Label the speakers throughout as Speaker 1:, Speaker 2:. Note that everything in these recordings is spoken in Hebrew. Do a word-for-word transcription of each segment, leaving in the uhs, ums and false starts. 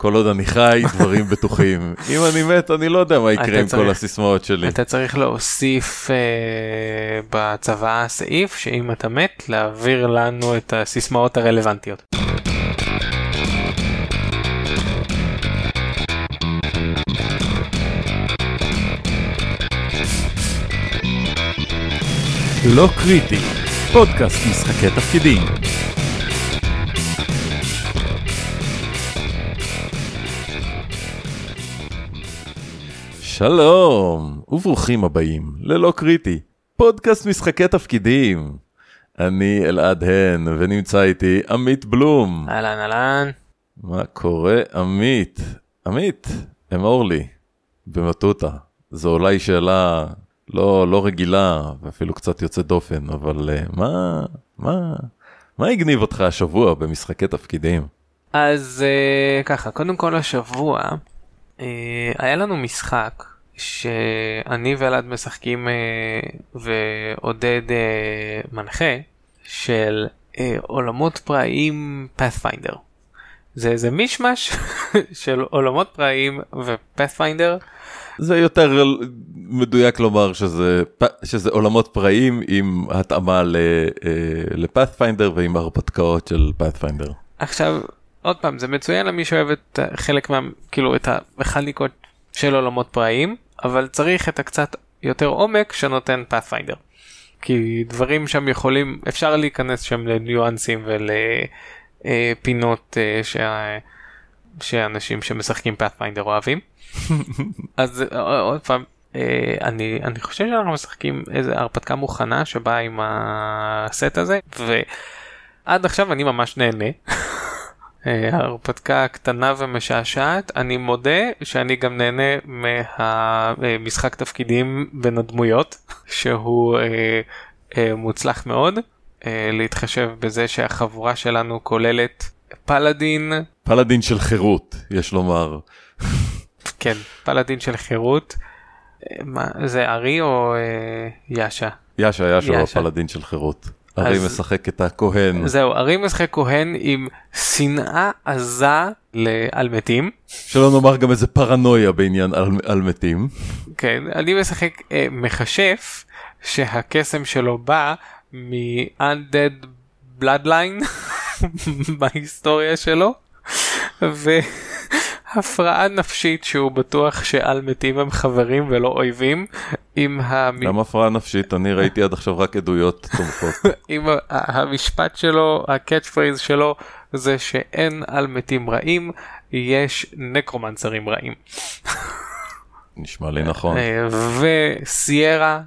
Speaker 1: כל עוד אני חי, דברים בטוחים. אם אני מת, אני לא יודע מה יקרה עם כל הסיסמאות שלי.
Speaker 2: אתה צריך להוסיף בצבא סעיף, שאם אתה מת, להעביר לנו את הסיסמאות הרלוונטיות.
Speaker 1: לא קריטי, פודקאסט משחקי תפקידים. שלום, וברוכים הבאים ללא קריטי, פודקאסט משחקי תפקידים. אני אלעד הן, ונמצא איתי עמית בלום.
Speaker 2: אהלן, אהלן.
Speaker 1: מה קורה, עמית? עמית, אמור לי, במטוטה. זו אולי שאלה לא, לא רגילה, ואפילו קצת יוצא דופן, אבל uh, מה, מה, מה הגניב אותך השבוע במשחקי תפקידים?
Speaker 2: אז uh, ככה, קודם כל השבוע, uh, היה לנו משחק, שאני ואלעד משחקים uh, ועודד uh, מנחה של uh, עולמות פראיים Pathfinder. זה איזה מישמש של עולמות פראיים ו-Pathfinder.
Speaker 1: זה יותר מדויק לומר שזה, שזה עולמות פראיים עם התאמה ל-Pathfinder ועם הרפתקאות של Pathfinder.
Speaker 2: עכשיו, עוד פעם, זה מצוין למי שאוהב את חלק מה, כאילו את המכניקות של עולמות פראיים, אבל צריך את הקצת יותר עומק שנותן Pathfinder. כי דברים שם יכולים, אפשר להיכנס שם לניואנסים ולפינות שה, שאנשים שמשחקים Pathfinder אוהבים. אז עוד פעם, אני, אני חושב שאנחנו משחקים איזה הרפתקה מוכנה שבאה עם הסט הזה, ועד עכשיו אני ממש נהנה. הרפתקה קטנה ומשעשעת. אני מודה שאני גם נהנה מהמשחק תפקידים בין הדמויות, שהוא מוצלח מאוד, להתחשב בזה שהחבורה שלנו כוללת פלדין.
Speaker 1: פלדין של חירות, יש לומר.
Speaker 2: כן, פלדין של חירות. מה, זה ארי או יאשה?
Speaker 1: יאשה, יאשה הוא הפלדין של חירות. ארי משחק את הכהן.
Speaker 2: זהו, ארי משחק כהן עם שנאה עזה על מתים.
Speaker 1: שלא נאמר גם איזה פרנויה בעניין על, על מתים.
Speaker 2: כן, אני משחק אה, מחשף שהקסם שלו בא מ-Undead Bloodline בהיסטוריה שלו, והפרעה נפשית שהוא בטוח שעל מתים הם חברים ולא אויבים.
Speaker 1: למה הפרעה נפשית? אני ראיתי עד עכשיו רק עדויות תומכות.
Speaker 2: עם המשפט שלו, הקאץ' פרייז שלו, זה שאין על מתים רעים, יש נקרומנסרים רעים.
Speaker 1: נשמע לי נכון.
Speaker 2: וסיירה,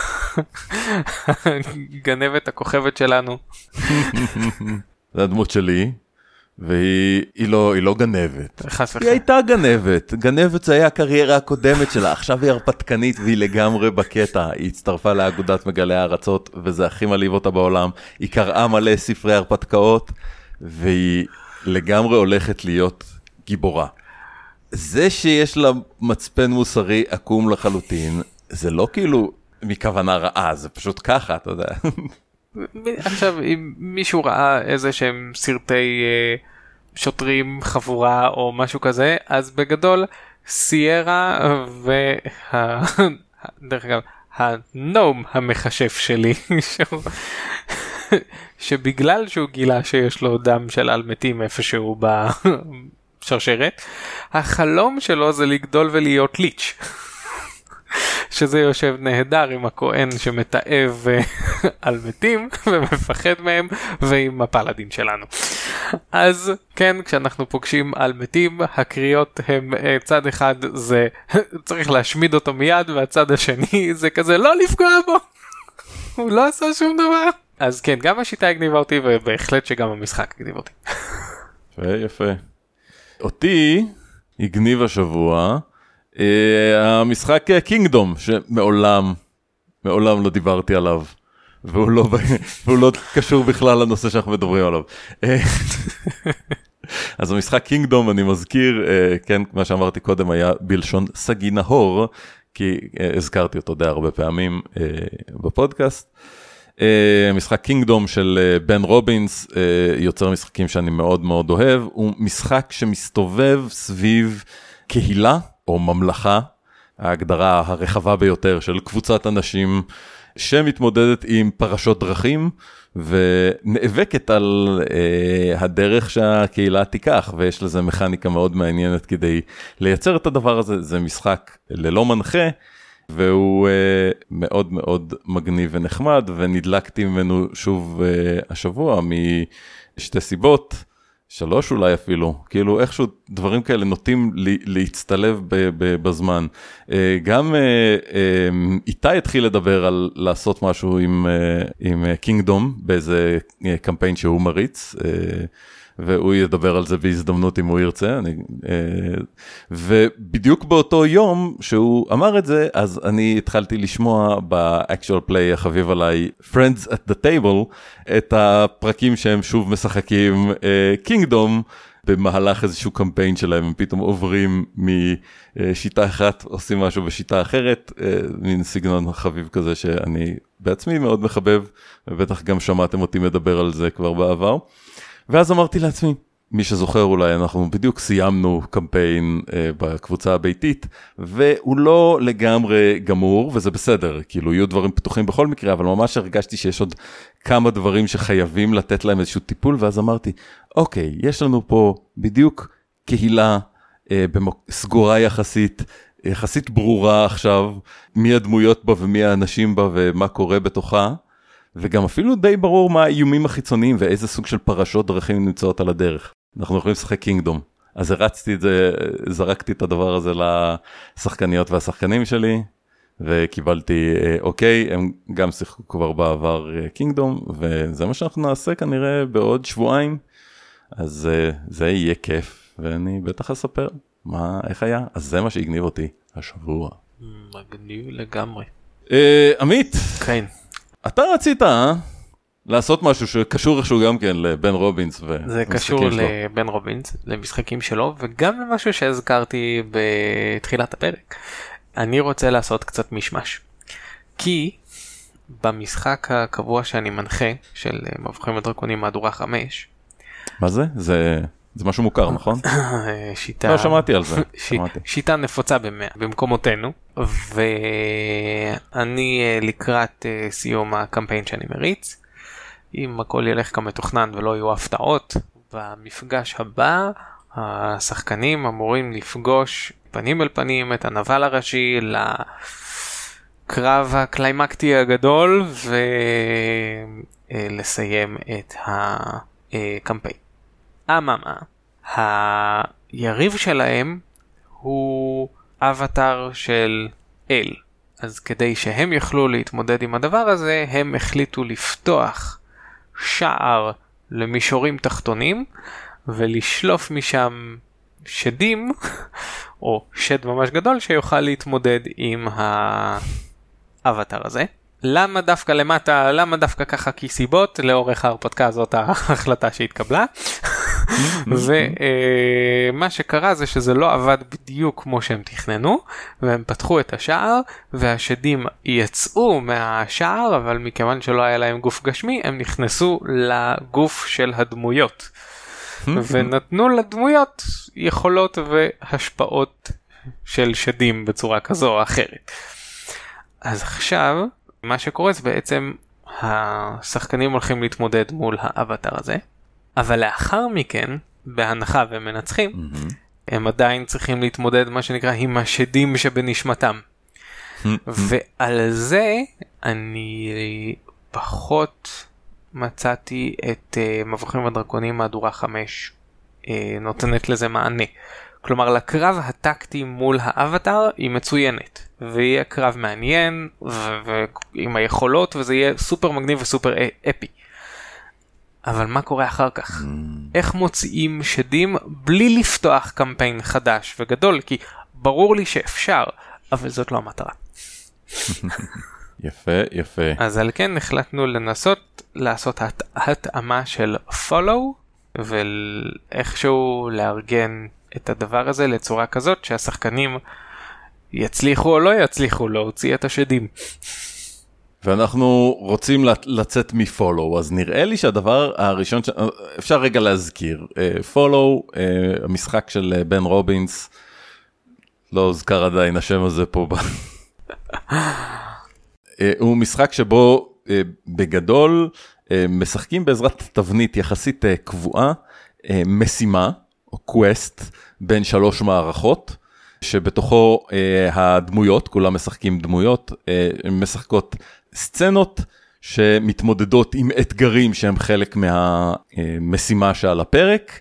Speaker 2: גנבת הכוכבת שלנו.
Speaker 1: זה הדמות שלי. והיא היא לא, היא לא גנבת.
Speaker 2: חס וחלילה.
Speaker 1: היא הייתה גנבת. גנבת זה היה הקריירה הקודמת שלה. עכשיו היא הרפתקנית והיא לגמרי בקטע. היא הצטרפה לאגודת מגלי הארצות, וזה הכי מלהיב אותה בעולם. היא קראה מלא ספרי הרפתקאות, והיא לגמרי הולכת להיות גיבורה. זה שיש לה מצפן מוסרי עקום לחלוטין, זה לא כאילו מכוונה רעה, זה פשוט ככה, אתה יודע.
Speaker 2: עכשיו, אם מישהו ראה איזה שהם סרטי שוטרים חבורה או משהו כזה, אז בגדול סיירה וה... דרך אגב, הנום המחשף שלי, שבגלל שהוא גילה שיש לו דם של על מתים איפשהו בשרשרת, החלום שלו זה לגדול ולהיות ליץ'. שזה יושב נהדר עם הכהן שמתאב על מתים ומפחד מהם, ועם הפלדין שלנו. אז כן, כשאנחנו פוגשים על מתים, הקריאות הם צד אחד זה צריך להשמיד אותו מיד, והצד השני זה כזה לא לפגוע בו, הוא לא עשה שום דבר. אז כן, גם השיטה הגניבה אותי, ובהחלט שגם המשחק הגניב אותי.
Speaker 1: יפה, יפה. אותי הגניב השבוע Uh, המשחק קינגדום, שמעולם, מעולם לא דיברתי עליו, והוא לא, והוא לא קשור בכלל לנושא שאנחנו מדברים עליו. אז המשחק קינגדום, אני מזכיר, uh, כן, מה שאמרתי קודם היה בלשון סגי נהור, כי uh, הזכרתי אותו די הרבה פעמים uh, בפודקאסט. משחק קינגדום של בן רובינס, יוצר משחקים שאני מאוד מאוד אוהב, הוא משחק שמסתובב סביב קהילה או ממלכה, ההגדרה הרחבה ביותר של קבוצת אנשים שמתמודדת עם פרשות דרכים, ונאבקת על אה, הדרך שהקהילה תיקח, ויש לזה מכניקה מאוד מעניינת כדי לייצר את הדבר הזה. זה משחק ללא מנחה, והוא אה, מאוד מאוד מגניב ונחמד, ונדלקתי ממנו שוב אה, השבוע משתי סיבות, שלוש אולי אפילו, כאילו איכשהו דברים כאלה נוטים לי, להצטלב ב, ב, בזמן. אה, גם אה, אה, איתי התחיל לדבר על לעשות משהו עם, אה, עם קינגדום, באיזה אה, קמפיין שהוא מריץ, אה, והוא ידבר על זה בהזדמנות אם הוא ירצה, אני, ובדיוק באותו יום שהוא אמר את זה, אז אני התחלתי לשמוע ב-actual play החביב עליי, Friends at the Table, את הפרקים שהם שוב משחקים קינגדום, במהלך איזשהו קמפיין שלהם, הם פתאום עוברים משיטה אחת, עושים משהו בשיטה אחרת, מין סגנון חביב כזה שאני בעצמי מאוד מחבב, ובטח גם שמעתם אותי מדבר על זה כבר בעבר. ואז אמרתי לעצמי, מי שזוכר אולי, אנחנו בדיוק סיימנו קמפיין אה, בקבוצה הביתית, והוא לא לגמרי גמור, וזה בסדר, כאילו יהיו דברים פתוחים בכל מקרה, אבל ממש הרגשתי שיש עוד כמה דברים שחייבים לתת להם איזשהו טיפול, ואז אמרתי, אוקיי, יש לנו פה בדיוק קהילה אה, במוק... סגורה יחסית, יחסית ברורה עכשיו, מי הדמויות בה ומי האנשים בה ומה קורה בתוכה, וגם אפילו די ברור מה האיומים החיצוניים ואיזה סוג של פרשות דרכים נמצאות על הדרך. אנחנו יכולים לשחק קינגדום. אז הרצתי את זה, זרקתי את הדבר הזה לשחקניות והשחקנים שלי, וקיבלתי אוקיי, הם גם שיחקו כבר בעבר קינגדום, וזה מה שאנחנו נעשה כנראה בעוד שבועיים, אז זה יהיה כיף, ואני בטח אספר מה, איך היה. אז זה מה שהגניב אותי השבוע.
Speaker 2: מגניב לגמרי.
Speaker 1: עמית.
Speaker 2: כן.
Speaker 1: אתה רצית, אה? לעשות משהו שקשור איכשהו גם כן לבן רובינס ומשחקים שלו.
Speaker 2: זה קשור לבן רובינס, למשחקים שלו, וגם למשהו שהזכרתי בתחילת הפרק. אני רוצה לעשות קצת משמש. כי במשחק הקבוע שאני מנחה, של מבוכים ודרקונים מהדורה חמש.
Speaker 1: מה זה? זה... זה משהו מוכר, נכון?
Speaker 2: שיטה...
Speaker 1: לא, שמעתי על זה.
Speaker 2: ש... שיטה נפוצה במקומותינו, ואני לקראת סיום הקמפיין שאני מריץ, אם הכל ילך כמתוכנן ולא יהיו הפתעות, במפגש הבא השחקנים אמורים לפגוש פנים אל פנים את הנבל הראשי לקרב הקליימקטי הגדול, ולסיים את הקמפיין. אממה, היריב שלהם הוא אבטר של אל. אז כדי שהם יוכלו להתמודד עם הדבר הזה, הם החליטו לפתוח שער למישורים תחתונים, ולשלוף משם שדים, או שד ממש גדול, שיוכל להתמודד עם האבטר הזה. למה דווקא למטה, למה דווקא ככה כסיבות, לאורך ההרפתקה הזאת ההחלטה שהתקבלה. ומה שקרה זה שזה לא עבד בדיוק כמו שהם תכננו, והם פתחו את השער, והשדים יצאו מהשער, אבל מכיוון שלא היה להם גוף גשמי, הם נכנסו לגוף של הדמויות. ונתנו לדמויות יכולות והשפעות של שדים בצורה כזו או אחרת. אז עכשיו... מה שקורה זה בעצם השחקנים הולכים להתמודד מול האבטר הזה, אבל לאחר מכן, בהנחה והם מנצחים, mm-hmm. הם עדיין צריכים להתמודד מה שנקרא עם השדים שבנשמתם. Mm-hmm. ועל זה אני פחות מצאתי את uh, מבוכים ודרקונים מהדורה חמש uh, נותנת לזה מענה. כלומר, לקרב הטקטי מול האבטר היא מצוינת, ויהיה קרב מעניין, ועם היכולות, וזה יהיה סופר מגניב וסופר אפי. אבל מה קורה אחר כך? Mm. איך מוציאים שדים בלי לפתוח קמפיין חדש וגדול? כי ברור לי שאפשר, אבל זאת לא המטרה.
Speaker 1: יפה, יפה.
Speaker 2: אז על כן החלטנו לנסות לעשות הת... התאמה של follow, ואיכשהו לארגן את הדבר הזה לצורה כזאת שהשחקנים יצליחו או לא יצליחו להוציא את השדים.
Speaker 1: ואנחנו רוצים לצאת מפולו, אז נראה לי שהדבר הראשון, ש... אפשר רגע להזכיר, פולו, המשחק של בן רובינס, לא הוזכר עדיין השם הזה פה, הוא משחק שבו בגדול משחקים בעזרת תבנית יחסית קבועה, משימה, או קווסט, בין שלוש מערכות, שבתוכו הדמויות, כולם משחקים דמויות, משחקות סצנות שמתמודדות עם אתגרים שהם חלק מהמשימה שעל הפרק,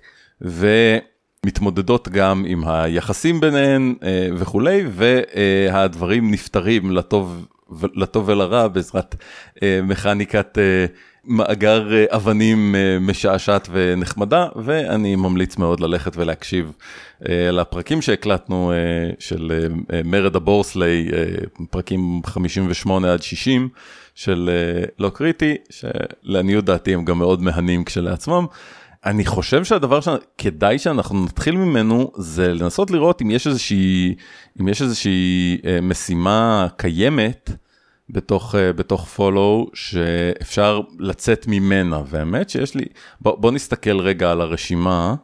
Speaker 1: ומתמודדות גם עם היחסים ביניהן וכולי, והדברים נפתרים לטוב, לטוב ולרע בעזרת מכניקת מאגר אבנים משעשעת ונחמדה, ואני ממליץ מאוד ללכת ולהקשיב לפרקים שהקלטנו של מרד הבורסלי, פרקים חמישים ושמונה עד שישים של לא קריטי, שלעניות דעתי הם גם מאוד מהנים כשלעצמם. אני חושב שהדבר שכדאי שאנחנו נתחיל ממנו זה לנסות לראות אם יש איזושהי, אם יש איזושהי משימה קיימת בתוך, בתוך פולו שאפשר לצאת ממנה, והאמת שיש לי, בוא, בוא נסתכל רגע על הרשימה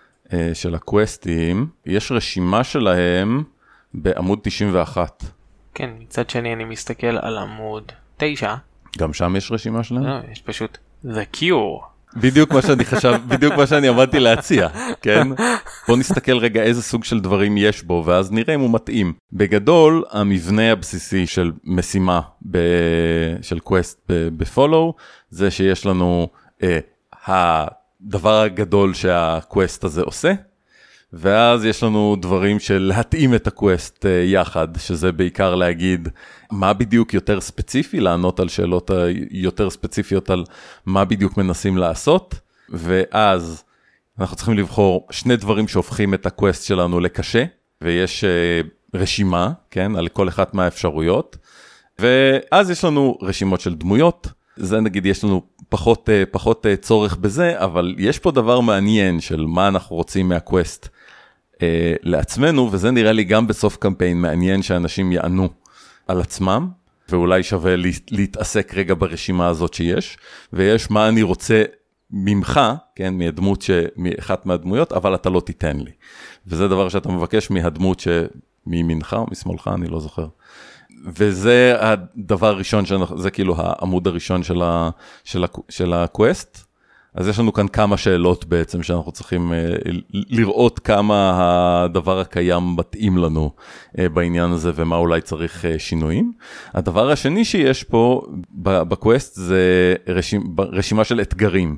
Speaker 1: של הקווסטים, יש רשימה שלהם בעמוד תשעים ואחת.
Speaker 2: כן, מצד שני אני מסתכל על עמוד תשע.
Speaker 1: גם שם יש רשימה שלהם?
Speaker 2: לא, יש פשוט The Cure.
Speaker 1: בדיוק מה שאני חשב, בדיוק מה שאני עמדתי להציע, כן? בוא נסתכל רגע איזה סוג של דברים יש בו, ואז נראה אם הוא מתאים. בגדול, המבנה הבסיסי של משימה, ב... של קווסט בפולו, זה שיש לנו אה, הדבר הגדול שהקווסט הזה עושה, ואז יש לנו דברים של להתאים את הקווסט יחד, שזה בעיקר להגיד מה בדיוק יותר ספציפי, לענות על שאלות יותר ספציפיות על מה בדיוק מנסים לעשות, ואז אנחנו צריכים לבחור שני דברים שהופכים את הקווסט שלנו לקשה, ויש רשימה, כן, על כל אחת מהאפשרויות, ואז יש לנו רשימות של דמויות, זה נגיד יש לנו פחות, פחות צורך בזה, אבל יש פה דבר מעניין של מה אנחנו רוצים מהקווסט, לעצמנו, וזה נראה לי גם בסוף קמפיין מעניין שאנשים יענו על עצמם, ואולי שווה להתעסק רגע ברשימה הזאת שיש, ויש מה אני רוצה ממך, כן, מהדמות ש... מאחת מהדמויות, אבל אתה לא תיתן לי. וזה דבר שאתה מבקש מהדמות שמימינך או משמאלך, אני לא זוכר. וזה הדבר הראשון, שאנחנו... זה כאילו העמוד הראשון של, ה... של, ה... של הקווסט, אז יש לנו כאן כמה שאלות בעצם שאנחנו צריכים לראות כמה הדבר הקיים מתאים לנו בעניין הזה ומה אולי צריך שינויים. הדבר השני שיש פה בקווסט זה רשימה של אתגרים.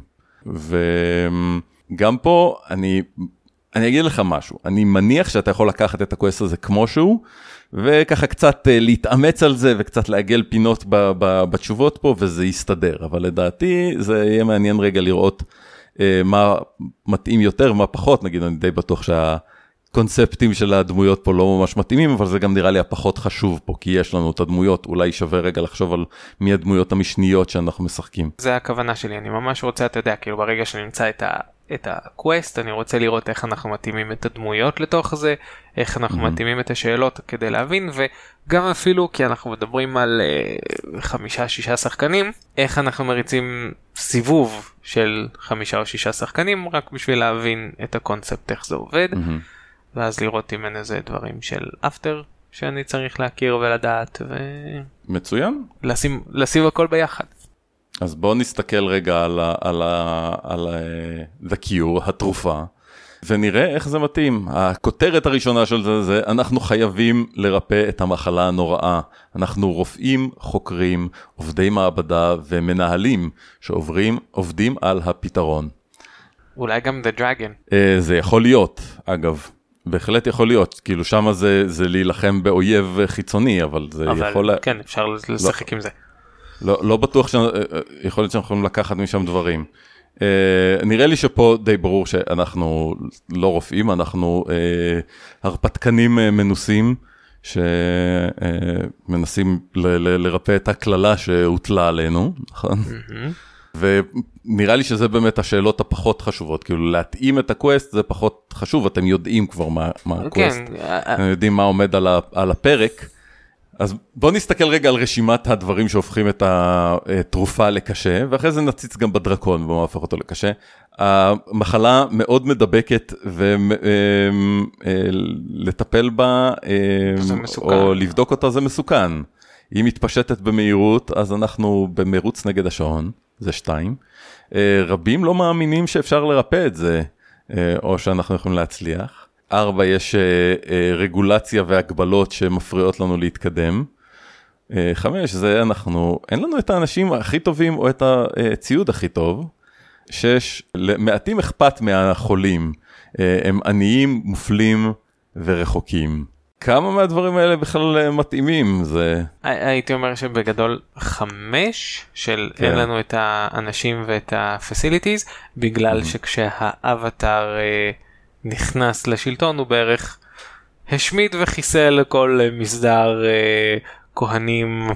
Speaker 1: וגם פה אני, אני אגיד לך משהו, אני מניח שאתה יכול לקחת את הקווסט הזה כמו שהוא, וככה קצת להתאמץ על זה, וקצת לעגל פינות בתשובות פה, וזה יסתדר. אבל לדעתי זה יהיה מעניין רגע לראות מה מתאים יותר, מה פחות. נגיד, אני די בטוח שהקונספטים של הדמויות פה לא ממש מתאימים, אבל זה גם נראה לי הפחות חשוב פה, כי יש לנו את הדמויות, אולי שווה רגע לחשוב על מי הדמויות המשניות שאנחנו משחקים.
Speaker 2: זה הכוונה שלי, אני ממש רוצה, אתה יודע, כאילו ברגע שנמצא את ה... את הקווסט, אני רוצה לראות איך אנחנו מתאימים את הדמויות לתוך זה, איך אנחנו mm-hmm. מתאימים את השאלות כדי להבין, וגם אפילו כי אנחנו מדברים על uh, חמישה, שישה שחקנים, איך אנחנו מריצים סיבוב של חמישה או שישה שחקנים, רק בשביל להבין את הקונספט, איך זה עובד, mm-hmm. ואז לראות אם אין איזה דברים של אפטר, שאני צריך להכיר ולדעת, ו...
Speaker 1: מצוין.
Speaker 2: לשים, לשים הכל ביחד.
Speaker 1: אז בואו נסתכל רגע על, ה, על, ה, על ה, The Cure, התרופה, ונראה איך זה מתאים. הכותרת הראשונה של זה, זה אנחנו חייבים לרפא את המחלה הנוראה. אנחנו רופאים, חוקרים, עובדי מעבדה ומנהלים שעוברים, עובדים על הפתרון.
Speaker 2: אולי גם The Dragon.
Speaker 1: זה יכול להיות, אגב. בהחלט יכול להיות, כאילו שמה זה, זה להילחם באויב חיצוני, אבל זה
Speaker 2: אבל
Speaker 1: יכול...
Speaker 2: אבל כן, אפשר לשחק לא. עם זה.
Speaker 1: לא, לא בטוח שיכול להיות שאנחנו יכולים לקחת משם דברים. Uh, נראה לי שפה די ברור שאנחנו לא רופאים, אנחנו uh, הרפתקנים uh, מנוסים, שמנסים uh, ל- ל- לרפא את הכללה שהוטלה עלינו, נכון? Mm-hmm. ונראה לי שזה באמת השאלות הפחות חשובות, כאילו להתאים את הקווסט זה פחות חשוב, אתם יודעים כבר מה, מה הקווסט, okay. אתם יודעים מה עומד על, ה- על הפרק, אז בוא נסתכל רגע על רשימת הדברים שהופכים את התרופה לקשה, ואחרי זה נציץ גם בדרקון ומה הופך אותו לקשה. המחלה מאוד מדבקת, ולטפל בה, או לבדוק אותה זה מסוכן. היא מתפשטת במהירות, אז אנחנו במרוץ נגד השעון, זה שתיים. רבים לא מאמינים שאפשר לרפא את זה, או שאנחנו יכולים להצליח. ארבע, יש רגולציה והגבלות שמפריעות לנו להתקדם. חמש, זה אנחנו, אין לנו את האנשים הכי טובים או את הציוד הכי טוב. שש, מעטים אכפת מהחולים. הם עניים, מופלים ורחוקים. כמה מהדברים האלה בכלל מתאימים? זה...
Speaker 2: הייתי אומר שבגדול חמש של כן. אין לנו את האנשים ואת ה-facilities, בגלל mm-hmm. שכשהאבטר נכנס לשלטון הוא בערך השמיד וחיסל כל מסדר כהנים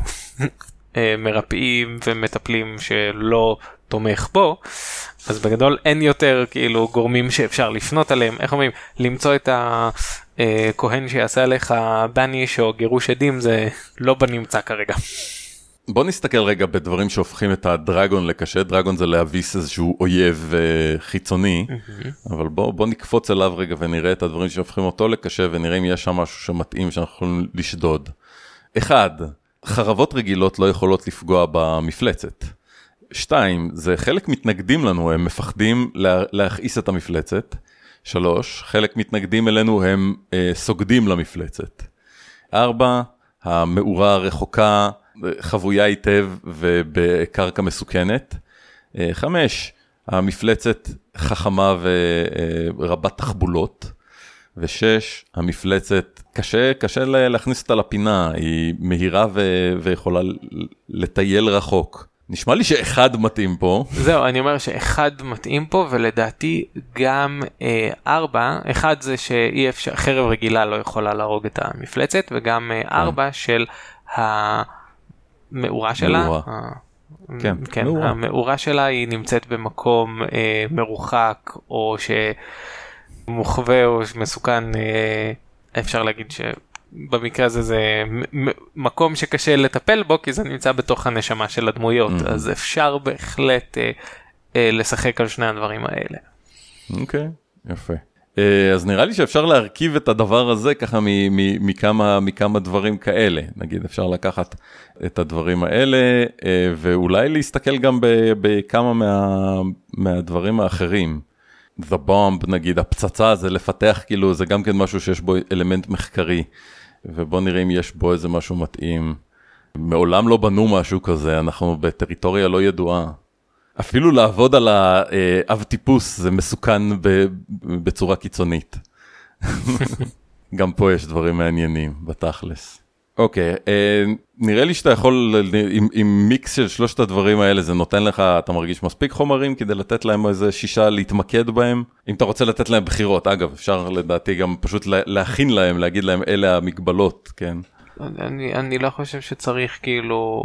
Speaker 2: מרפאים ומטפלים שלא תומך בו, אז בגדול אין יותר כאילו גורמים שאפשר לפנות עליהם, איך אומרים, למצוא את הכהן שיעשה עליך בניש או גירוש עדים, זה לא בנמצא כרגע.
Speaker 1: בוא נסתכל רגע בדברים שהופכים את הדרגון לקשה. דרגון זה להביס איזשהו אויב uh, חיצוני, mm-hmm. אבל בוא, בוא נקפוץ אליו רגע ונראה את הדברים שהופכים אותו לקשה, ונראה אם יש שם משהו שמתאים שאנחנו יכולים לשדוד. אחד, חרבות רגילות לא יכולות לפגוע במפלצת. שתיים, זה חלק מתנגדים לנו, הם מפחדים לה, להכעיס את המפלצת. שלוש, חלק מתנגדים אלינו, הם uh, סוגדים למפלצת. ארבע, המאורה הרחוקה, חבויה היטב ובקרקע מסוכנת. חמש, המפלצת חכמה ורבת תחבולות. ושש, המפלצת קשה, קשה להכניס אותה לפינה, היא מהירה ו- ויכולה לטייל רחוק. נשמע לי שאחד מתאים פה.
Speaker 2: זהו, אני אומר שאחד מתאים פה, ולדעתי גם אה, ארבע, אחד זה שאי אפשר, חרב רגילה לא יכולה להרוג את המפלצת, וגם אה, ארבע של ה... מאורה שלה,
Speaker 1: מאורה. כן,
Speaker 2: כן,
Speaker 1: מאורה.
Speaker 2: המאורה שלה היא נמצאת במקום אה, מרוחק, או שמוחווה או מסוכן, אה, אפשר להגיד שבמקרה הזה זה מקום שקשה לטפל בו, כי זה נמצא בתוך הנשמה של הדמויות, mm-hmm. אז אפשר בהחלט אה, אה, לשחק על שני הדברים האלה.
Speaker 1: אוקיי, okay, יפה. אז נראה לי שאפשר להרכיב את הדבר הזה ככה מכמה, מכמה דברים כאלה. נגיד, אפשר לקחת את הדברים האלה, ואולי להסתכל גם בכמה מה, מהדברים האחרים. The bomb, נגיד, הפצצה זה לפתח, כאילו, זה גם כן משהו שיש בו אלמנט מחקרי, ובוא נראה אם יש בו איזה משהו מתאים. מעולם לא בנו משהו כזה, אנחנו בטריטוריה לא ידועה. אפילו לעבוד על האב טיפוס זה מסוכן בצורה קיצונית. גם פה יש דברים מעניינים, בתכלס. אוקיי, נראה לי שאתה יכול, עם, עם מיקס של שלושת הדברים האלה, זה נותן לך, אתה מרגיש מספיק חומרים כדי לתת להם איזה שישה להתמקד בהם. אם אתה רוצה לתת להם בחירות, אגב, אפשר לדעתי גם פשוט להכין להם, להגיד להם, אלה המגבלות, כן?
Speaker 2: אני, אני לא חושב שצריך כאילו...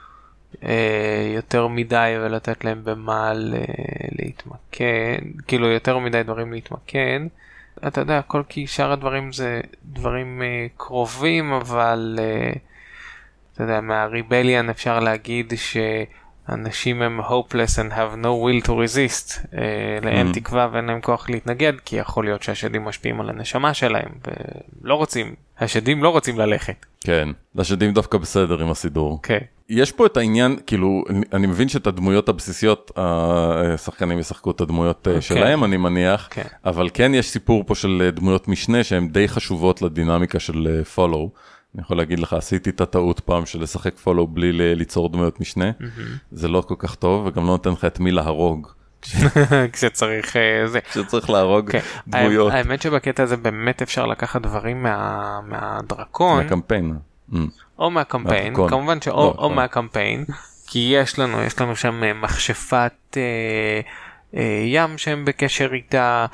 Speaker 2: יותר מדי ולתת להם במה להתמקן, כאילו יותר מדי דברים להתמקן. אתה יודע, כל כי שאר הדברים זה דברים קרובים, אבל אתה יודע, מהריבליאן אפשר להגיד שאנשים הם hopeless and have no will to resist, להם תקווה ואין להם כוח להתנגד, כי יכול להיות שהשדים משפיעים על הנשמה שלהם ולא רוצים, השדים לא רוצים ללכת.
Speaker 1: כן, השדים דווקא בסדר עם הסידור.
Speaker 2: כן.
Speaker 1: יש פה את העניין, כאילו, אני מבין שאת הדמויות הבסיסיות, השחקנים ישחקו את הדמויות שלהם, אני מניח, אבל כן יש סיפור פה של דמויות משנה, שהן די חשובות לדינמיקה של follow. אני יכול להגיד לך, עשיתי את הטעות פעם של לשחק follow בלי ליצור דמויות משנה, זה לא כל כך טוב, וגם לא נותן לך את מי להרוג.
Speaker 2: כשצריך זה.
Speaker 1: כשצריך להרוג דמויות.
Speaker 2: האמת שבקטע הזה באמת אפשר לקחת דברים מהדרקון.
Speaker 1: מהקמפיין.
Speaker 2: או מהקמפיין, כמובן שאו מהקמפיין, כי יש לנו, יש לנו שם מכשפת ים שהם בקשר איתה,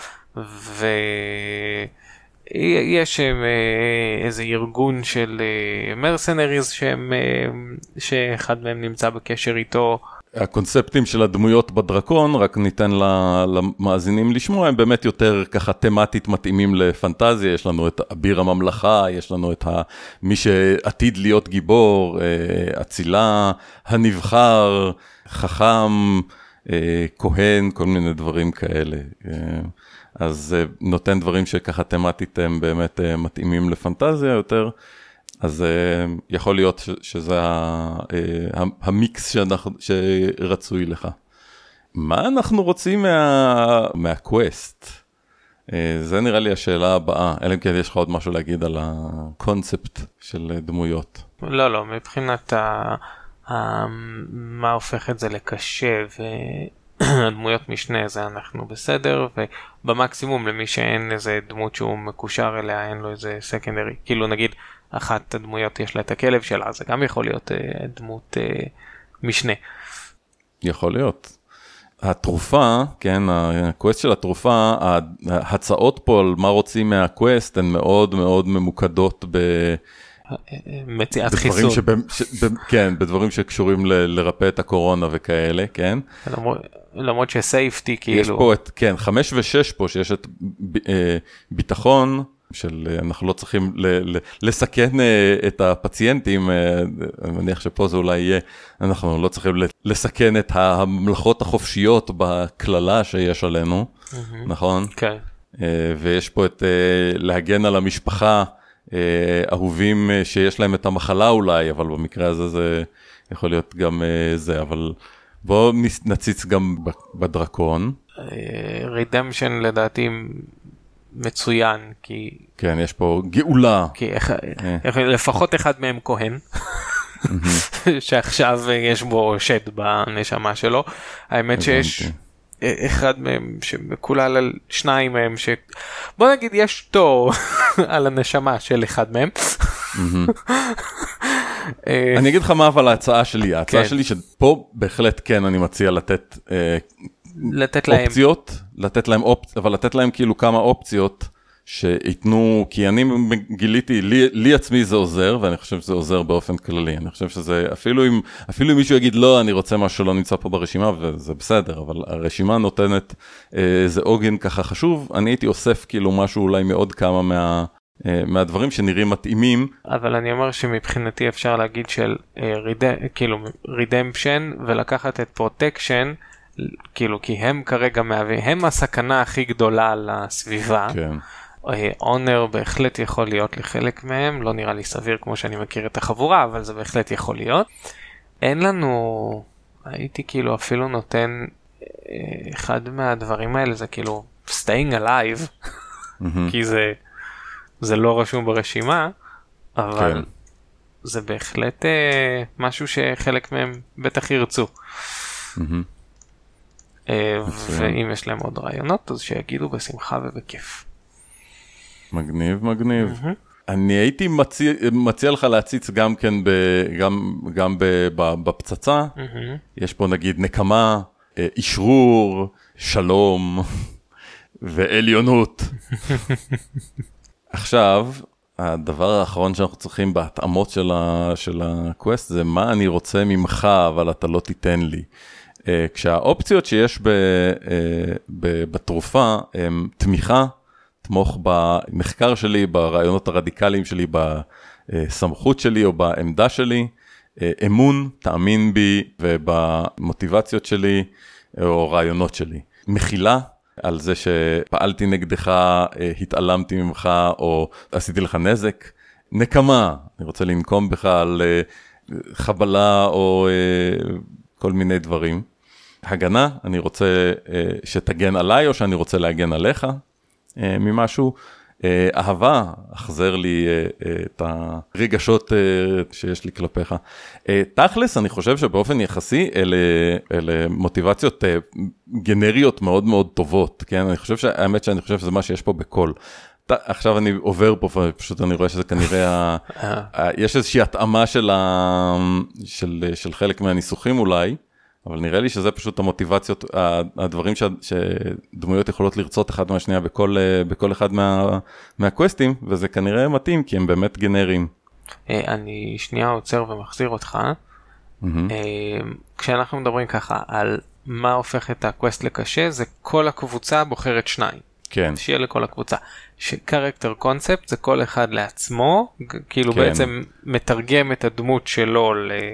Speaker 2: ויש איזה ארגון של מרסנריז שהם, שאחד מהם נמצא בקשר איתו.
Speaker 1: הקונספטים של הדמויות בדרקון, רק ניתן למאזינים לשמוע, הם באמת יותר ככה תמטית מתאימים לפנטזיה, יש לנו את אביר הממלכה, יש לנו את מי שעתיד להיות גיבור, אצילה, הנבחר, חכם, כהן, כל מיני דברים כאלה. אז נותן דברים שככה תמטית הם באמת מתאימים לפנטזיה יותר, אז יכול להיות שזה המיקס שרצוי לך. מה אנחנו רוצים מהקווסט? זה נראה לי השאלה הבאה, אלא אם כן יש לך עוד משהו להגיד על הקונספט של דמויות.
Speaker 2: לא, לא, מבחינת מה הופך את זה לקשה והדמויות משנה זה אנחנו בסדר, ובמקסימום למי שאין איזה דמות שהוא מקושר אליה, אין לו איזה סקנדרי, כאילו נגיד אחת הדמויות יש לה את הכלב שלה, זה גם יכול להיות uh, דמות uh, משנה.
Speaker 1: יכול להיות. התרופה, כן, הקווסט של התרופה, ההצעות פה על מה רוצים מהקווסט, הן מאוד מאוד ממוקדות ב...
Speaker 2: מציאת חיסון.
Speaker 1: שב, ש, ב, כן, בדברים שקשורים ל, לרפא את הקורונה וכאלה, כן.
Speaker 2: למרות, למרות שסייפטי כאילו...
Speaker 1: יש פה את, כן, חמש ושש פה, שיש את ב, אה, ביטחון, של אנחנו לא צריכים ל, ל, לסכן את הפציינטים, אני מניח שפה זה אולי יהיה, אנחנו לא צריכים לסכן את הממלכות החופשיות בכללה שיש עלינו, mm-hmm. נכון?
Speaker 2: כן.
Speaker 1: Okay. ויש פה את להגן על המשפחה, אהובים שיש להם את המחלה אולי, אבל במקרה הזה זה יכול להיות גם זה, אבל בואו נציץ גם בדרקון.
Speaker 2: רידמפשן לדעתי מצוין, כי...
Speaker 1: כן, יש פה גאולה.
Speaker 2: כי לפחות אחד מהם כהן, שעכשיו יש בו שד בנשמה שלו. האמת שיש אחד מהם שמקולל על שניים מהם, ש... בוא נגיד יש תור על הנשמה של אחד מהם.
Speaker 1: אני אגיד לך מה אבל ההצעה שלי, ההצעה שלי שפה בהחלט כן אני מציע לתת
Speaker 2: לתת להם
Speaker 1: אופציות, לתת להם אופציות, אבל לתת להם כאילו כמה אופציות שיתנו, כי אני גיליתי, לי, לי עצמי זה עוזר, ואני חושב שזה עוזר באופן כללי, אני חושב שזה, אפילו אם, אפילו אם מישהו יגיד לא, אני רוצה משהו שלא נמצא פה ברשימה, וזה בסדר, אבל הרשימה נותנת איזה עוגן ככה חשוב, אני הייתי אוסף כאילו משהו אולי מאוד כמה מה, מהדברים שנראים מתאימים. אבל
Speaker 2: אני אומר שמבחינתי אפשר להגיד של כאילו רידמפשן, ולקחת את פרוטקשן, כאילו כי הם כרגע מהווים, הם הסכנה הכי גדולה לסביבה.
Speaker 1: כן.
Speaker 2: אונר בהחלט יכול להיות לחלק מהם, לא נראה לי סביר כמו שאני מכיר את החבורה, אבל זה בהחלט יכול להיות. אין לנו, הייתי כאילו אפילו נותן, אחד מהדברים האלה זה כאילו staying alive, כי זה, זה לא רשום ברשימה, אבל כן. זה בהחלט משהו שחלק מהם בטח ירצו. ואם יש להם עוד רעיונות, אז שיגידו בשמחה ובכיף.
Speaker 1: מגניב, מגניב. אני הייתי מציע, מציע לך להציץ גם כן, ב, גם, גם ב, ב, בפצצה. יש פה נגיד נקמה, אישרור, שלום ועליונות. עכשיו, הדבר האחרון שאנחנו צריכים בהתאמות של, ה, של הקווסט, זה מה אני רוצה ממך, אבל אתה לא תיתן לי. כשהאופציות שיש ב, ב, בתרופה הם תמיכה, תמוך במחקר שלי, ברעיונות הרדיקליים שלי, בסמכות שלי או בעמדה שלי, אמון, תאמין בי ובמוטיבציות שלי או רעיונות שלי. מחילה על זה שפעלתי נגדך, התעלמתי ממך או עשיתי לך נזק. נקמה, אני רוצה לנקום בך על חבלה או כל מיני דברים. הגנה, אני רוצה שתגן עליי או שאני רוצה להגן עליך ממשהו. אהבה, אחזר לי את הרגשות שיש לי כלפיך. תכלס, אני חושב שבאופן יחסי, אלה, אלה מוטיבציות גנריות מאוד מאוד טובות, כן? אני חושב שהאמת שאני חושב שזה מה שיש פה בכל. עכשיו אני עובר פה, פשוט אני רואה שזה כנראה, יש איזושהי התאמה של, ה, של, של חלק מהניסוחים אולי, אבל נראה לי שזה פשוט המוטיבציות, הדברים ש, שדמויות יכולות לרצות אחד מהשנייה בכל, בכל אחד מה, מהקווסטים, וזה כנראה מתאים, כי הם באמת גנריים.
Speaker 2: אני שנייה עוצר ומחזיר אותך. כשאנחנו מדברים ככה על מה הופך את הקווסט לקשה, זה כל הקבוצה בוחרת שניים.
Speaker 1: כן.
Speaker 2: שיהיה לכל הקבוצה. שקרקטר קונספט זה כל אחד לעצמו, כאילו כן. בעצם מתרגם את הדמות שלו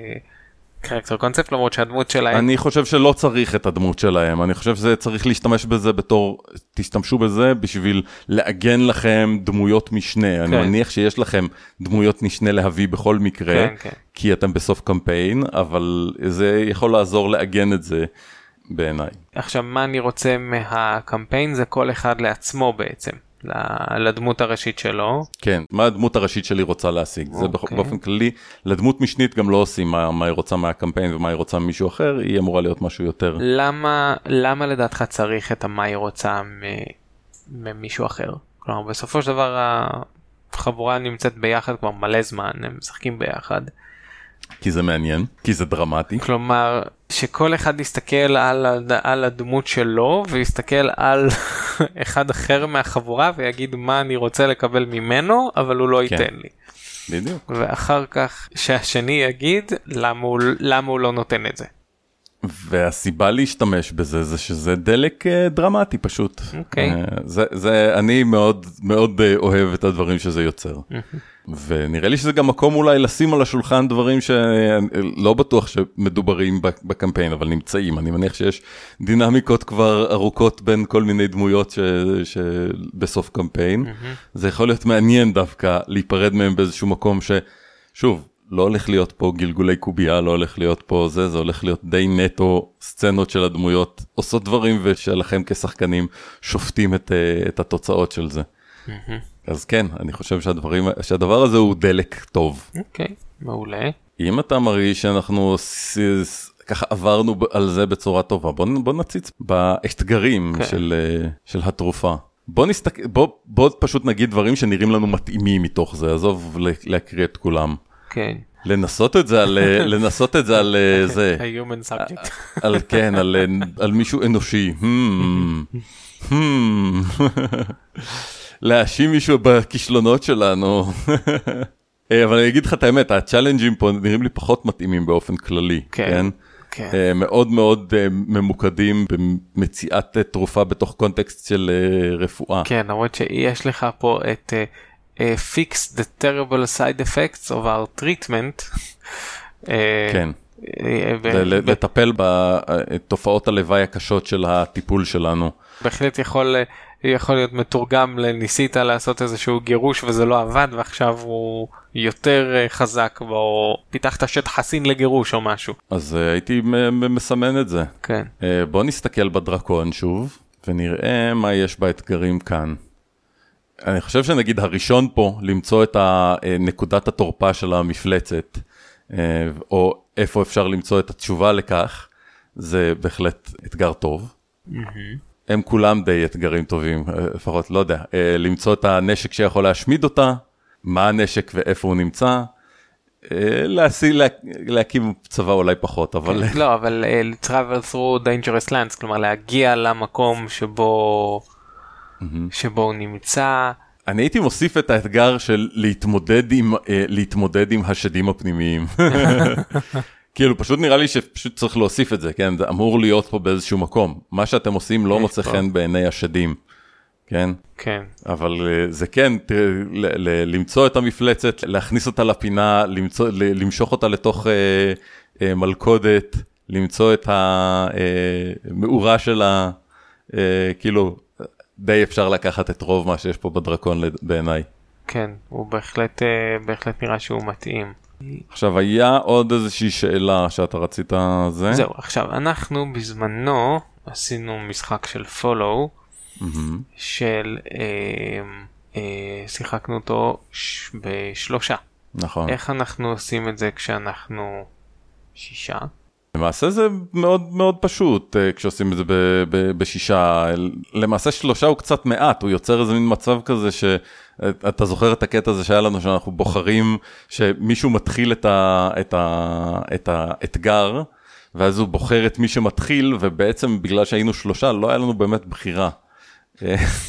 Speaker 2: לקרקטר קונספט, למרות שהדמות שלהם...
Speaker 1: אני חושב שלא צריך את הדמות שלהם, אני חושב שזה צריך להשתמש בזה בתור, תשתמשו בזה בשביל לעגן לכם דמויות משנה. כן. אני מניח שיש לכם דמויות משנה להביא בכל מקרה, כן, כן. כי אתם בסוף קמפיין, אבל זה יכול לעזור לעגן את זה. בעיניי.
Speaker 2: עכשיו, מה אני רוצה מהקמפיין זה כל אחד לעצמו בעצם, לדמות הראשית שלו.
Speaker 1: כן, מה הדמות הראשית שלי רוצה להשיג. זה באופן כללי, לדמות משנית גם לא עושים מה היא רוצה מהקמפיין ומה היא רוצה ממישהו אחר, היא אמורה להיות משהו יותר.
Speaker 2: למה, למה לדעתך צריך את מה היא רוצה ממישהו אחר? כלומר, בסופו של דבר החבורה נמצאת ביחד כבר מלא זמן, הם משחקים ביחד.
Speaker 1: כי זה מעניין, כי זה דרמטי.
Speaker 2: כלומר, שכל אחד יסתכל על, על הדמות שלו, ויסתכל על אחד אחר מהחבורה, ויגיד מה אני רוצה לקבל ממנו, אבל הוא לא ייתן כן. לי.
Speaker 1: בדיוק.
Speaker 2: ואחר כך שהשני יגיד למה הוא, למה הוא לא נותן את זה.
Speaker 1: והסיבה להשתמש בזה זה שזה דלק דרמטי פשוט.
Speaker 2: אוקיי.
Speaker 1: זה, זה, אני מאוד, מאוד אוהב את הדברים שזה יוצר. ונראה לי שזה גם מקום אולי לשים על השולחן דברים שלא בטוח שמדוברים בקמפיין, אבל נמצאים. אני מניח שיש דינמיקות כבר ארוכות בין כל מיני דמויות ש, שבסוף קמפיין. זה יכול להיות מעניין דווקא להיפרד מהם באיזשהו מקום ששוב, לא הולך להיות פה גלגולי קובייה, לא הולך להיות פה זה, זה הולך להיות די נטו סצנות של הדמויות, עושות דברים ושלכם כשחקנים שופטים את, את התוצאות של זה. Mm-hmm. אז כן, אני חושב שהדברים, שהדבר הזה הוא דלק טוב.
Speaker 2: אוקיי, okay, מעולה.
Speaker 1: אם אתה מרגיש שאנחנו ככה עברנו על זה בצורה טובה, בוא, בוא נציץ באתגרים okay. של, של התרופה. בוא, נסתק, בוא, בוא פשוט נגיד דברים שנראים לנו מתאימים מתוך זה, עזוב להקריא את כולם.
Speaker 2: כן.
Speaker 1: לנסות את זה על, לנסות את זה על זה.
Speaker 2: ה-human subject.
Speaker 1: על, כן, על, על מישהו אנושי. להאשים מישהו בכישלונות שלנו. אבל אני אגיד לך את האמת, הצ'אלנג'ים פה נראים לי פחות מתאימים באופן כללי. כן. מאוד מאוד ממוקדים במציאת תרופה בתוך קונטקסט של רפואה.
Speaker 2: כן, למרות שיש לך פה את... fix the terrible side effects of our treatment.
Speaker 1: כן. לטפל בתופעות הלוואי הקשות של הטיפול שלנו.
Speaker 2: בהחלט יכול, יכול להיות מתורגם לניסית לעשות איזשהו גירוש וזה לא עבד ועכשיו הוא יותר חזק או פיתחת שטח חסין לגירוש או משהו.
Speaker 1: אז הייתי מסמן את זה.
Speaker 2: כן.
Speaker 1: בוא נסתכל בדרקון שוב ונראה מה יש באתגרים כאן. אני חושב שנגיד הראשון פה, למצוא את נקודת התורפה של המפלצת, או איפה אפשר למצוא את התשובה לכך, זה בהחלט אתגר טוב. הם כולם די אתגרים טובים, לפחות לא יודע, למצוא את הנשק שיכול להשמיד אותה, מה הנשק ואיפה הוא נמצא, להקים צבא אולי פחות, אבל...
Speaker 2: לא, אבל travel through dangerous lands, כלומר להגיע למקום שבו... שבו הוא נמצא.
Speaker 1: אני הייתי מוסיף את האתגר של להתמודד עם, להתמודד עם השדים הפנימיים. כאילו פשוט נראה לי שפשוט צריך להוסיף את זה, כן? זה אמור להיות פה באיזשהו מקום. מה שאתם עושים לא מוצא חן בעיני השדים, כן?
Speaker 2: כן.
Speaker 1: אבל זה כן, למצוא את המפלצת, להכניס אותה לפינה, למשוך אותה לתוך מלכודת, למצוא את המאורה שלה, כאילו... די אפשר לקחת את רוב מה שיש פה בדרקון בעיניי.
Speaker 2: כן, הוא בהחלט, בהחלט נראה שהוא מתאים.
Speaker 1: עכשיו, היה עוד איזושהי שאלה שאתה רצית זה?
Speaker 2: זהו, עכשיו, אנחנו בזמנו עשינו משחק של פולו, mm-hmm. של, אה, אה, שיחקנו אותו ש... בשלושה.
Speaker 1: נכון.
Speaker 2: איך אנחנו עושים את זה כשאנחנו שישה?
Speaker 1: למעשה זה מאוד מאוד פשוט כשעושים את זה ב- ב- בשישה, למעשה שלושה הוא קצת מעט, הוא יוצר איזה מין מצב כזה שאתה זוכר את הקטע הזה שהיה לנו שאנחנו בוחרים שמישהו מתחיל את, ה- את, ה- את האתגר, ואז הוא בוחר את מי שמתחיל, ובעצם בגלל שהיינו שלושה לא היה לנו באמת בחירה.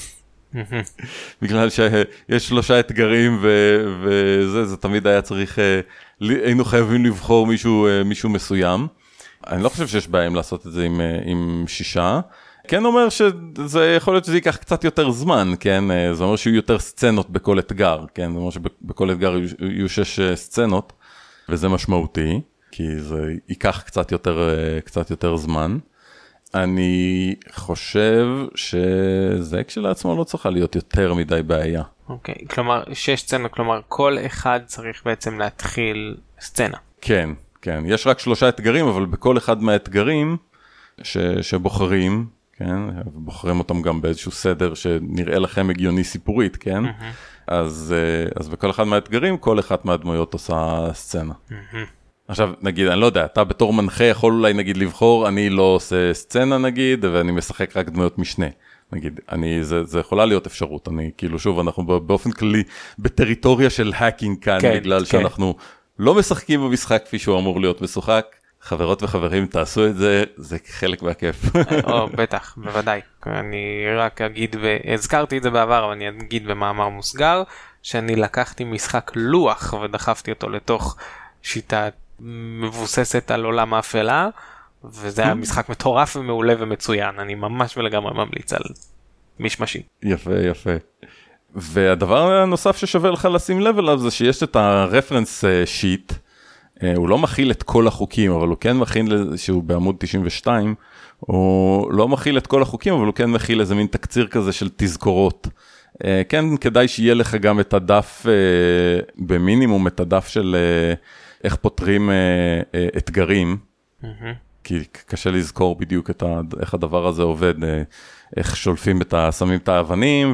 Speaker 1: בגלל שיש שלושה אתגרים וזה, זה תמיד היה צריך, היינו חייבים לבחור מישהו, מישהו מסוים. אני לא חושב שיש בעיה לעשות את זה עם, עם שישה. כן אומר שזה יכול להיות שזה ייקח קצת יותר זמן, כן? זה אומר שיהיו יותר סצנות בכל אתגר, כן? זה אומר שבכל אתגר יהיו שש סצנות, וזה משמעותי, כי זה ייקח קצת יותר, קצת יותר זמן. אני חושב שזה כשלעצמו לא צריכה להיות יותר מדי בעיה.
Speaker 2: אוקיי, okay, כלומר, שש סצנות, כלומר, כל אחד צריך בעצם להתחיל סצנה.
Speaker 1: כן, כן. יש רק שלושה אתגרים, אבל בכל אחד מהאתגרים ש, שבוחרים, כן, בוחרים אותם גם באיזשהו סדר שנראה לכם הגיוני סיפורית, כן? Mm-hmm. אז, אז בכל אחד מהאתגרים, כל אחת מהדמויות עושה סצנה. Mm-hmm. עכשיו, נגיד, אני לא יודע, אתה בתור מנחה יכול אולי, נגיד, לבחור, אני לא עושה סצנה, נגיד, ואני משחק רק דמויות משנה. נגיד, אני, זה, זה יכולה להיות אפשרות. אני, כאילו, שוב, אנחנו באופן כללי בטריטוריה של האקינג כאן, כן, בגלל כן. שאנחנו לא משחקים במשחק כפי שהוא אמור להיות משוחק. חברות וחברים, תעשו את זה, זה חלק מהכיף.
Speaker 2: או, בטח, בוודאי. אני רק אגיד, והזכרתי את זה בעבר, אבל אני אגיד במאמר מוסגר, שאני לקחתי משחק לוח ודחפתי אותו לתוך שיטה מבוססת על עולם האפלה, וזה היה משחק מטורף ומעולה ומצוין. אני ממש ולגמרי ממליץ על משמשים.
Speaker 1: יפה, יפה. והדבר הנוסף ששווה לך לשים לב אליו, זה שיש את הרפרנס שיט, הוא לא מכיל את כל החוקים, אבל הוא כן מכיל, שהוא בעמוד תשעים ושתיים, הוא לא מכיל את כל החוקים, אבל הוא כן מכיל איזה מין תקציר כזה של תזכורות. כן, כדאי שיהיה לך גם את הדף, במינימום את הדף של איך פותרים אתגרים, כי קשה לזכור בדיוק את ה, איך הדבר הזה עובד, איך שולפים את ה, שמים את האבנים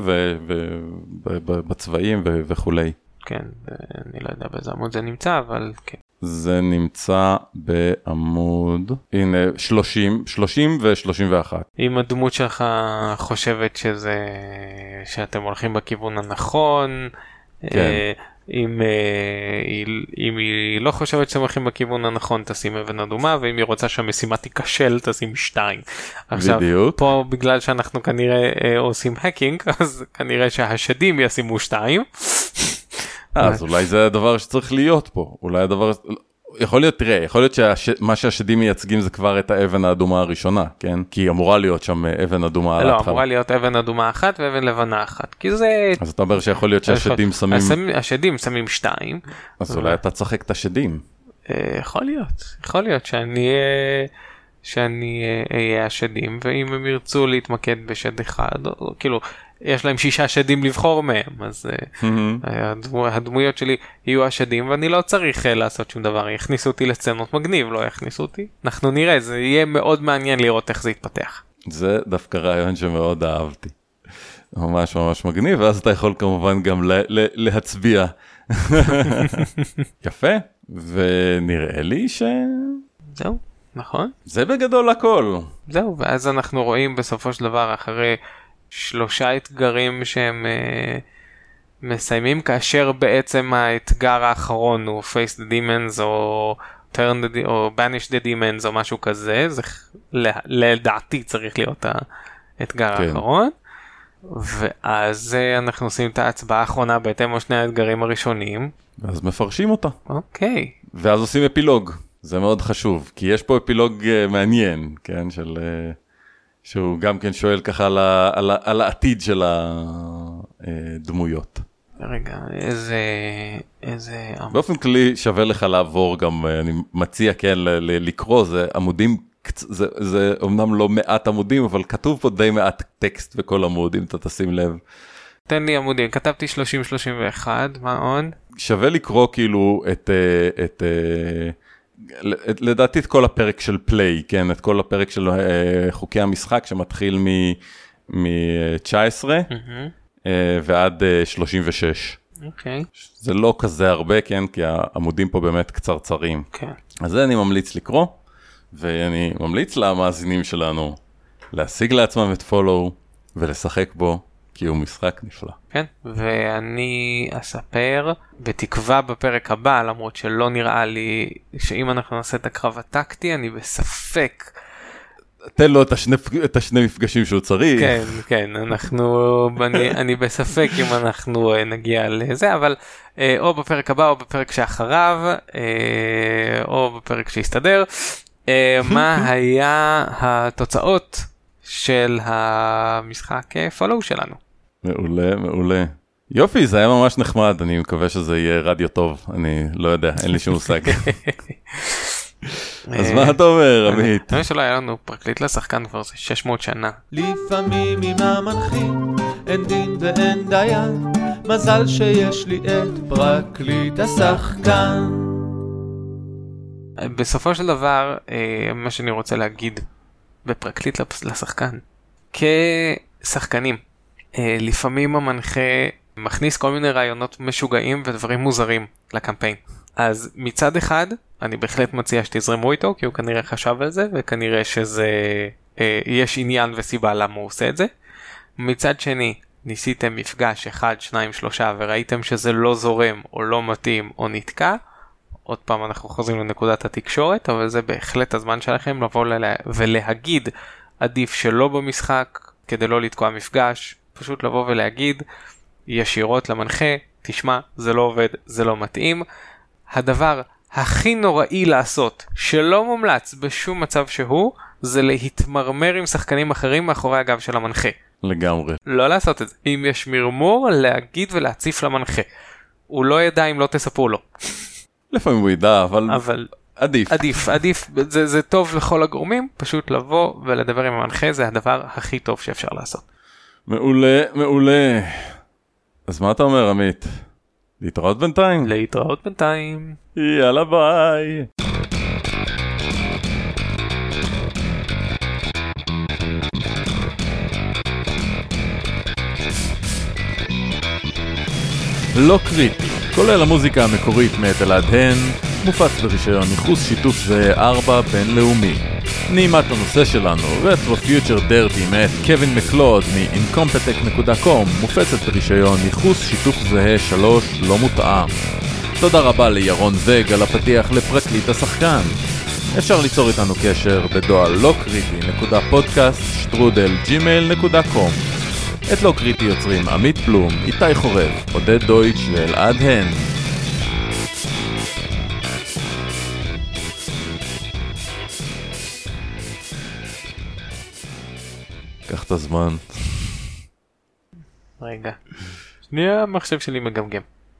Speaker 1: ובצבעים וכולי.
Speaker 2: כן, אני לא יודע באיזה עמוד זה נמצא, אבל כן.
Speaker 1: זה נמצא בעמוד, הנה, שלושים, שלושים ו-שלושים ואחת.
Speaker 2: אם הדמות שלך חושבת שזה, שאתם הולכים בכיוון הנכון,
Speaker 1: כן.
Speaker 2: אם, אם היא לא חושבת שאתם הולכים בכיוון הנכון, תשים אבן אדומה, ואם היא רוצה שהמשימה תיכשל, תשים שתיים. עכשיו,
Speaker 1: בדיוק.
Speaker 2: פה בגלל שאנחנו כנראה עושים האקינג, אז כנראה שהשדים ישימו שתיים.
Speaker 1: אז אולי זה הדבר שצריך להיות פה, אולי הדבר, יכול להיות, תראה, יכול להיות שמה שהשדים מייצגים זה כבר את האבן האדומה הראשונה, כן? כי היא אמורה להיות שם אבן אדומה על ההתחלה.
Speaker 2: לא, אמורה להיות אבן אדומה אחת ואבן לבנה אחת, כי זה...
Speaker 1: אז אתה אומר שיכול להיות שהשדים שמים...
Speaker 2: השדים שמים שתיים.
Speaker 1: אז אולי אתה צחק את השדים.
Speaker 2: יכול להיות, יכול להיות שאני... שאני אהיה השדים, ואם הם ירצו להתמקד בשד אחד, כאילו... יש להם שישה שדים לבחור מהם, אז הדמויות שלי יהיו השדים, ואני לא צריך לעשות שום דבר, יכניסו אותי לסצנות מגניב, לא יכניסו אותי. אנחנו נראה, זה יהיה מאוד מעניין לראות איך זה יתפתח.
Speaker 1: זה דווקא רעיון שמאוד אהבתי. ממש ממש מגניב, ואז אתה יכול כמובן גם להצביע. יפה, ונראה לי ש...
Speaker 2: זהו, נכון.
Speaker 1: זה בגדול הכל.
Speaker 2: זהו, ואז אנחנו רואים בסופו של דבר אחרי... שלושה אתגרים שהם uh, מסיימים, כאשר בעצם האתגר האחרון הוא Face the Demons או Turn the, או Banish the Demons או משהו כזה, זה לדעתי צריך להיות האתגר כן. האחרון, ואז uh, אנחנו עושים את ההצבעה האחרונה בהתאם לשני האתגרים הראשונים.
Speaker 1: ואז מפרשים אותה.
Speaker 2: אוקיי. Okay.
Speaker 1: ואז עושים אפילוג, זה מאוד חשוב, כי יש פה אפילוג uh, מעניין, כן, של... Uh... שהוא גם כן שואל ככה על, ה, על, ה, על העתיד של הדמויות.
Speaker 2: רגע, איזה... איזה...
Speaker 1: באופן כללי שווה לך לעבור גם, אני מציע כן ל, ל, לקרוא, זה עמודים, זה, זה אומנם לא מעט עמודים, אבל כתוב פה די מעט טקסט בכל עמוד, אם אתה תשים לב.
Speaker 2: תן לי עמודים, כתבתי שלושים שלושים ואחת, מה עוד?
Speaker 1: שווה לקרוא כאילו את... את לדעתי את כל הפרק של פליי, כן, את כל הפרק של חוקי המשחק שמתחיל מ-תשע עשרה ועד שלושים ושש.
Speaker 2: אוקיי.
Speaker 1: זה לא כזה הרבה, כן, כי העמודים פה באמת קצרצרים.
Speaker 2: כן.
Speaker 1: אז זה אני ממליץ לקרוא, ואני ממליץ למאזינים שלנו להשיג לעצמם את פולו ולשחק בו, כי הוא משחק נפלא.
Speaker 2: כן, ואני אספר בתקווה בפרק הבא, למרות שלא נראה לי שאם אנחנו נעשה את הקרב הטקטי, אני בספק,
Speaker 1: תן לו את השני, את השני מפגשים שהוא צריך.
Speaker 2: כן, כן, אנחנו, אני, אני בספק אם אנחנו נגיע לזה, אבל או בפרק הבא או בפרק שאחריו, או בפרק שיסתדר, מה היה התוצאות של המשחק פולו שלנו.
Speaker 1: מעולה, מעולה. יופי, זה היה ממש נחמד, אני מקווה שזה יהיה רדיו טוב, אני לא יודע, אין לי שום מושג. אז מה אתה אומר, עמית?
Speaker 2: אני שלא היה לנו פרקליט לשחקן כבר זה שש מאות שנה.
Speaker 3: לפעמים עם המנחים אין דין ואין דיין, מזל שיש לי את פרקליט השחקן.
Speaker 2: בסופו של דבר, מה שאני רוצה להגיד בפרקליט לשחקן, כשחקנים, לפעמים המנחה מכניס כל מיני רעיונות משוגעים ודברים מוזרים לקמפיין. אז מצד אחד, אני בהחלט מציע שתזרמו איתו, כי הוא כנראה חשב על זה, וכנראה שזה, אה, יש עניין וסיבה למה הוא עושה את זה. מצד שני, ניסיתם מפגש אחד, שניים, שלושה, וראיתם שזה לא זורם, או לא מתאים, או נתקע. עוד פעם אנחנו חוזרים לנקודת התקשורת, אבל זה בהחלט הזמן שלכם לבוא לה... ולהגיד, עדיף שלא במשחק, כדי לא לתקוע מפגש, פשוט לבוא ולהגיד, ישירות למנחה, תשמע, זה לא עובד, זה לא מתאים. הדבר הכי נוראי לעשות, שלא מומלץ בשום מצב שהוא, זה להתמרמר עם שחקנים אחרים מאחורי הגב של המנחה.
Speaker 1: לגמרי.
Speaker 2: לא לעשות את זה. אם יש מרמור, להגיד ולהציף למנחה. הוא לא ידע אם לא תספרו לו.
Speaker 1: לפעמים הוא ידע, אבל,
Speaker 2: אבל
Speaker 1: עדיף.
Speaker 2: עדיף, עדיף. זה, זה טוב לכל הגורמים, פשוט לבוא ולדבר עם המנחה, זה הדבר הכי טוב שאפשר לעשות.
Speaker 1: מעולה, מעולה. אז מה אתה אומר, עמית? להתראות בינתיים?
Speaker 2: להתראות בינתיים.
Speaker 1: יאללה ביי. לא קריטי, כולל המוזיקה המקורית מאת אלעד הן, מופץ ברישיון ייחוס שיתוף זה ארבע בינלאומי. נעימת הנושא שלנו, רטרו פיוטר דרטי מאת קווין מקלוד מ-אינקומפטק דוט קום, מופצת ברישיון ייחוס שיתוף זהה שלוש לא מותאם. תודה רבה לירון וג על הפתיח לפרקליט השחקן. אפשר ליצור איתנו קשר בדואל לא קריטי נקודה פודקאסט שטרודל ג'ימייל נקודה קום. את לא קריטי יוצרים עמית בלום, איתי חורב, עודד דויטש ואלעד הן. קח את הזמן.
Speaker 2: רגע. שנייה, המחשב שלי מגמגם.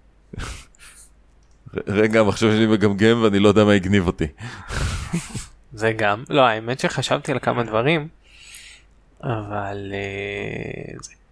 Speaker 1: רגע, המחשב שלי מגמגם ואני לא יודע מה יגניב אותי.
Speaker 2: זה גם. לא, האמת שחשבתי על כמה דברים, אבל... זה...